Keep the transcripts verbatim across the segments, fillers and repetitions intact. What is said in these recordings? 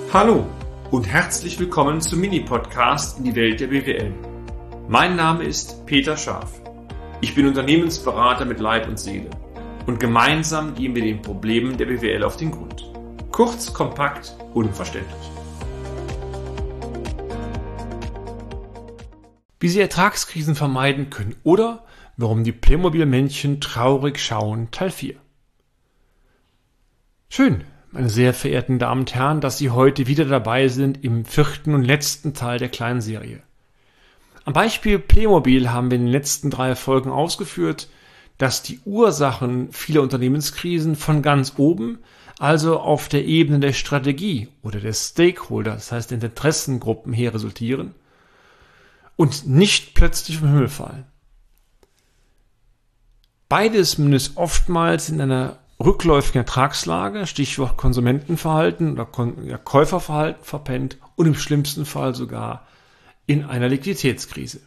Hallo und herzlich willkommen zum Mini-Podcast in die Welt der B W L. Mein Name ist Peter Scharf. Ich bin Unternehmensberater mit Leib und Seele und gemeinsam gehen wir den Problemen der B W L auf den Grund. Kurz, kompakt, unverständlich. Wie Sie Ertragskrisen vermeiden können oder warum die Playmobil-Männchen traurig schauen, Teil vier. Schön, meine sehr verehrten Damen und Herren, dass Sie heute wieder dabei sind im vierten und letzten Teil der kleinen Serie. Am Beispiel Playmobil haben wir in den letzten drei Folgen ausgeführt, dass die Ursachen vieler Unternehmenskrisen von ganz oben, also auf der Ebene der Strategie oder der Stakeholder, das heißt der Interessengruppen her resultieren und nicht plötzlich vom Himmel fallen. Beides mündet oftmals in einer rückläufigen Ertragslage, Stichwort Konsumentenverhalten oder Kon- ja, Käuferverhalten verpennt und im schlimmsten Fall sogar in einer Liquiditätskrise.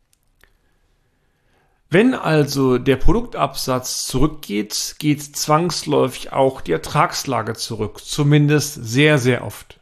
Wenn also der Produktabsatz zurückgeht, geht zwangsläufig auch die Ertragslage zurück, zumindest sehr, sehr oft.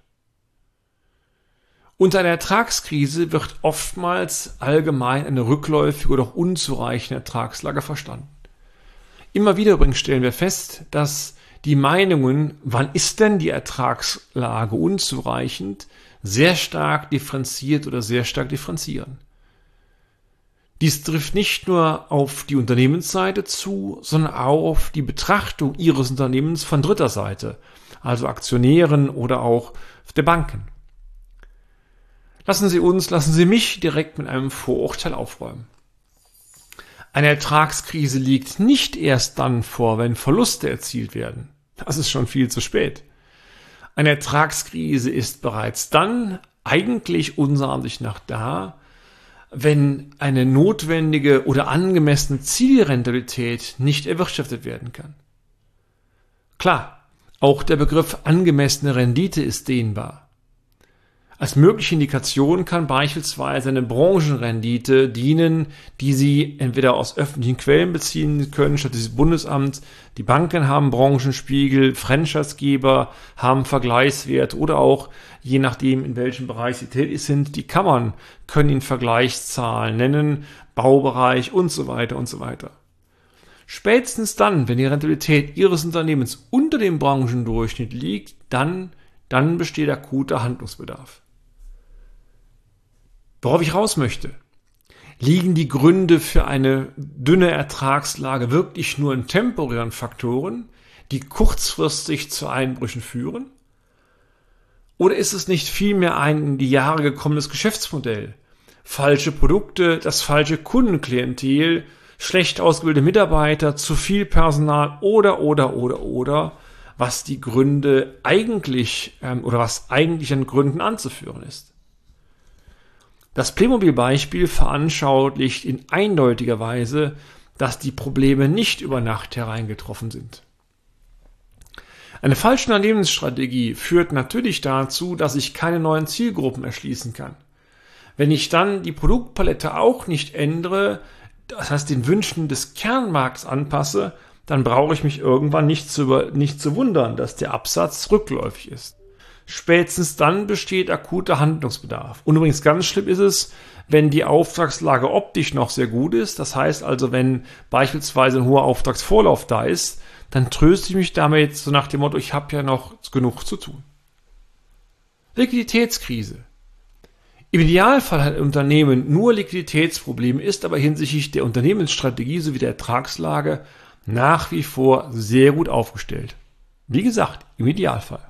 Unter einer Ertragskrise wird oftmals allgemein eine rückläufige oder auch unzureichende Ertragslage verstanden. Immer wieder übrigens stellen wir fest, dass die Meinungen, wann ist denn die Ertragslage unzureichend, sehr stark differenziert oder sehr stark differenzieren. Dies trifft nicht nur auf die Unternehmensseite zu, sondern auch auf die Betrachtung Ihres Unternehmens von dritter Seite, also Aktionären oder auch der Banken. Lassen Sie uns, lassen Sie mich direkt mit einem Vorurteil aufräumen. Eine Ertragskrise liegt nicht erst dann vor, wenn Verluste erzielt werden. Das ist schon viel zu spät. Eine Ertragskrise ist bereits dann eigentlich unserer Ansicht nach da, wenn eine notwendige oder angemessene Zielrentabilität nicht erwirtschaftet werden kann. Klar, auch der Begriff angemessene Rendite ist dehnbar. Als mögliche Indikation kann beispielsweise eine Branchenrendite dienen, die Sie entweder aus öffentlichen Quellen beziehen können, Statistisches Bundesamt, die Banken haben Branchenspiegel, Franchisegeber haben Vergleichswert oder auch, je nachdem in welchem Bereich Sie tätig sind, die Kammern können Ihnen Vergleichszahlen nennen, Baubereich und so weiter und so weiter. Spätestens dann, wenn die Rentabilität Ihres Unternehmens unter dem Branchendurchschnitt liegt, dann, dann besteht akuter Handlungsbedarf. Worauf ich raus möchte, liegen die Gründe für eine dünne Ertragslage wirklich nur in temporären Faktoren, die kurzfristig zu Einbrüchen führen? Oder ist es nicht vielmehr ein in die Jahre gekommenes Geschäftsmodell? Falsche Produkte, das falsche Kundenklientel, schlecht ausgebildete Mitarbeiter, zu viel Personal oder, oder, oder, oder, was die Gründe eigentlich ähm, oder was eigentlich an Gründen anzuführen ist. Das Playmobil-Beispiel veranschaulicht in eindeutiger Weise, dass die Probleme nicht über Nacht hereingetroffen sind. Eine falsche Unternehmensstrategie führt natürlich dazu, dass ich keine neuen Zielgruppen erschließen kann. Wenn ich dann die Produktpalette auch nicht ändere, das heißt den Wünschen des Kernmarkts anpasse, dann brauche ich mich irgendwann nicht zu, nicht zu wundern, dass der Absatz rückläufig ist. Spätestens dann besteht akuter Handlungsbedarf. Und übrigens ganz schlimm ist es, wenn die Auftragslage optisch noch sehr gut ist. Das heißt also, wenn beispielsweise ein hoher Auftragsvorlauf da ist, dann tröste ich mich damit so nach dem Motto, ich habe ja noch genug zu tun. Liquiditätskrise. Im Idealfall hat ein Unternehmen nur Liquiditätsprobleme, ist aber hinsichtlich der Unternehmensstrategie sowie der Ertragslage nach wie vor sehr gut aufgestellt. Wie gesagt, im Idealfall.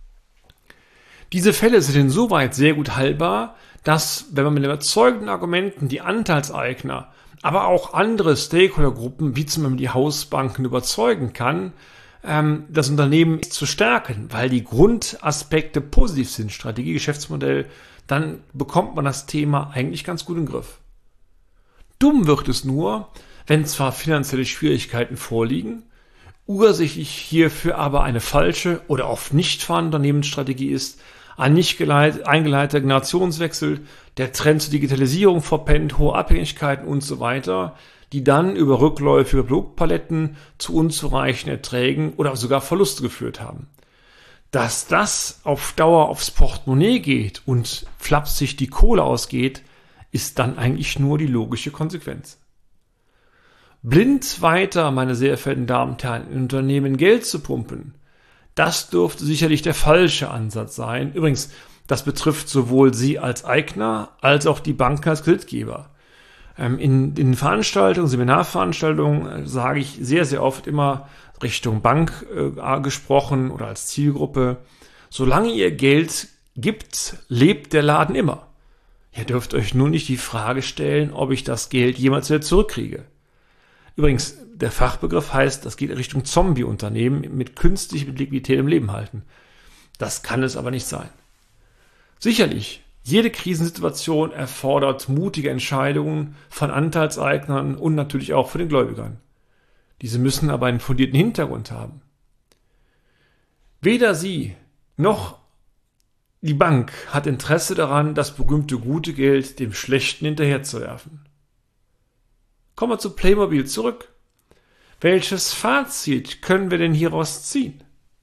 Diese Fälle sind insoweit sehr gut heilbar, dass, wenn man mit überzeugenden Argumenten die Anteilseigner, aber auch andere Stakeholdergruppen, wie zum Beispiel die Hausbanken, überzeugen kann, ähm, das Unternehmen zu stärken, weil die Grundaspekte positiv sind, Strategie, Geschäftsmodell, dann bekommt man das Thema eigentlich ganz gut in den Griff. Dumm wird es nur, wenn zwar finanzielle Schwierigkeiten vorliegen, ursächlich hierfür aber eine falsche oder oft nicht vorhandene Unternehmensstrategie ist, ein nicht geleit, eingeleiteter Generationswechsel, der Trend zur Digitalisierung verpennt, hohe Abhängigkeiten und so weiter, die dann über rückläufige Produktpaletten zu unzureichenden Erträgen oder sogar Verluste geführt haben. Dass das auf Dauer aufs Portemonnaie geht und flapsig die Kohle ausgeht, ist dann eigentlich nur die logische Konsequenz. Blind weiter, meine sehr verehrten Damen und Herren, in Unternehmen Geld zu pumpen, das dürfte sicherlich der falsche Ansatz sein. Übrigens, das betrifft sowohl Sie als Eigner als auch die Banken als Kreditgeber. In den Veranstaltungen, Seminarveranstaltungen sage ich sehr, sehr oft immer Richtung Bank äh, gesprochen oder als Zielgruppe: Solange ihr Geld gibt, lebt der Laden immer. Ihr dürft euch nur nicht die Frage stellen, ob ich das Geld jemals wieder zurückkriege. Übrigens, der Fachbegriff heißt, das geht in Richtung Zombie-Unternehmen mit künstlicher Liquidität im Leben halten. Das kann es aber nicht sein. Sicherlich, jede Krisensituation erfordert mutige Entscheidungen von Anteilseignern und natürlich auch von den Gläubigern. Diese müssen aber einen fundierten Hintergrund haben. Weder Sie noch die Bank hat Interesse daran, das berühmte gute Geld dem Schlechten hinterherzuwerfen. Kommen wir zu Playmobil zurück. Welches Fazit können wir denn hieraus ziehen?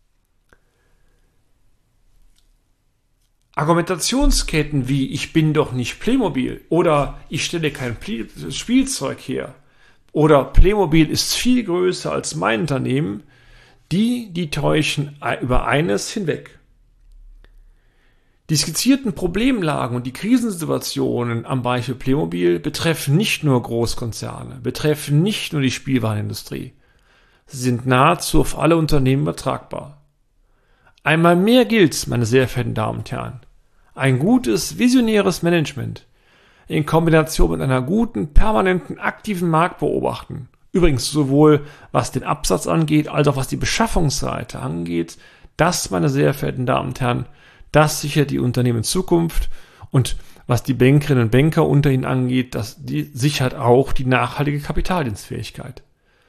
Argumentationsketten wie „Ich bin doch nicht Playmobil" oder „Ich stelle kein Spielzeug her" oder „Playmobil ist viel größer als mein Unternehmen", die, die täuschen über eines hinweg. Die skizzierten Problemlagen und die Krisensituationen am Beispiel Playmobil betreffen nicht nur Großkonzerne, betreffen nicht nur die Spielwarenindustrie. Sie sind nahezu auf alle Unternehmen übertragbar. Einmal mehr gilt, meine sehr verehrten Damen und Herren, ein gutes, visionäres Management in Kombination mit einer guten, permanenten, aktiven Marktbeobachtung, übrigens sowohl was den Absatz angeht, als auch was die Beschaffungsseite angeht, das, meine sehr verehrten Damen und Herren, das sichert die Unternehmen Zukunft, und was die Bankerinnen und Banker unter ihnen angeht, das die sichert auch die nachhaltige Kapitaldienstfähigkeit.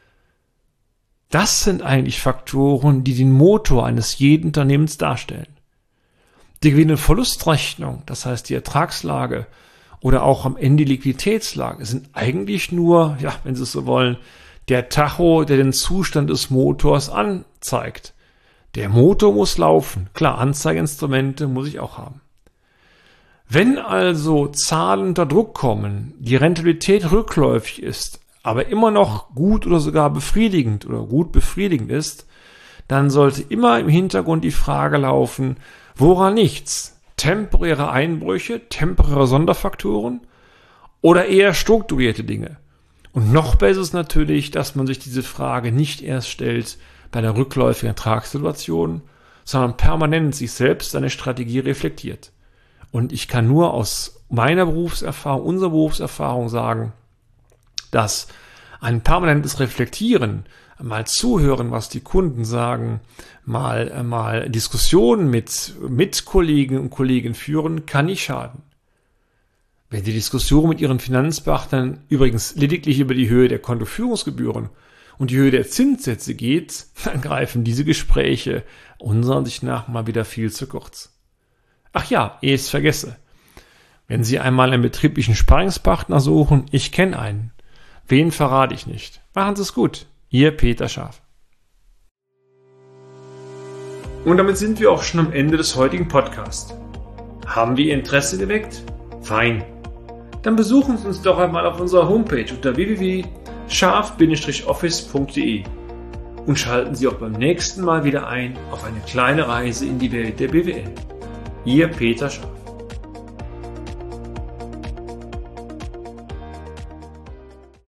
Das sind eigentlich Faktoren, die den Motor eines jeden Unternehmens darstellen. Die Gewinn- und Verlustrechnung, das heißt die Ertragslage oder auch am Ende die Liquiditätslage, sind eigentlich nur, ja, wenn Sie es so wollen, der Tacho, der den Zustand des Motors anzeigt. Der Motor muss laufen. Klar, Anzeigeinstrumente muss ich auch haben. Wenn also Zahlen unter Druck kommen, die Rentabilität rückläufig ist, aber immer noch gut oder sogar befriedigend oder gut befriedigend ist, dann sollte immer im Hintergrund die Frage laufen, woran liegt's? Temporäre Einbrüche, temporäre Sonderfaktoren oder eher strukturierte Dinge? Und noch besser ist natürlich, dass man sich diese Frage nicht erst stellt bei der rückläufigen Ertragssituation, sondern permanent sich selbst seine Strategie reflektiert. Und ich kann nur aus meiner Berufserfahrung, unserer Berufserfahrung sagen, dass ein permanentes Reflektieren, mal zuhören, was die Kunden sagen, mal, mal Diskussionen mit, mit Kollegen und Kollegen führen, kann nicht schaden. Wenn die Diskussion mit Ihren Finanzpartnern übrigens lediglich über die Höhe der Kontoführungsgebühren und die Höhe der Zinssätze geht, dann greifen diese Gespräche unserer Ansicht nach mal wieder viel zu kurz. Ach ja, ehe ich es vergesse. Wenn Sie einmal einen betrieblichen Sparringspartner suchen, ich kenne einen. Wen verrate ich nicht. Machen Sie es gut. Ihr Peter Scharf. Und damit sind wir auch schon am Ende des heutigen Podcasts. Haben wir Ihr Interesse geweckt? Fein. Dann besuchen Sie uns doch einmal auf unserer Homepage unter w w w punkt scharf Bindestrich office punkt de und schalten Sie auch beim nächsten Mal wieder ein auf eine kleine Reise in die Welt der B W L. Ihr Peter Scharf.